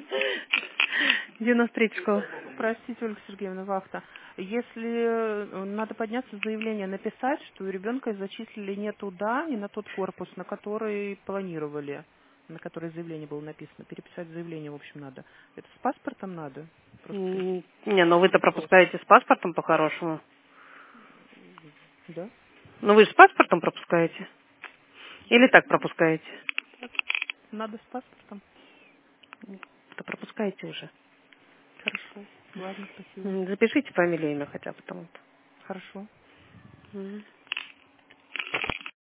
93 школа. Простите, Ольга Сергеевна, вахта. Если надо подняться, заявление написать, что ребенка зачислили не туда, не на тот корпус, на который планировали, на который заявление было написано. Переписать заявление, в общем, надо. Это с паспортом надо? Просто Не, но вы-то пропускаете с паспортом по-хорошему. да? Ну вы же с паспортом пропускаете? Или так пропускаете? Надо с паспортом. То пропускаете уже. Хорошо. Ладно, спасибо. Запишите фамилию, имя хотя бы там. Хорошо.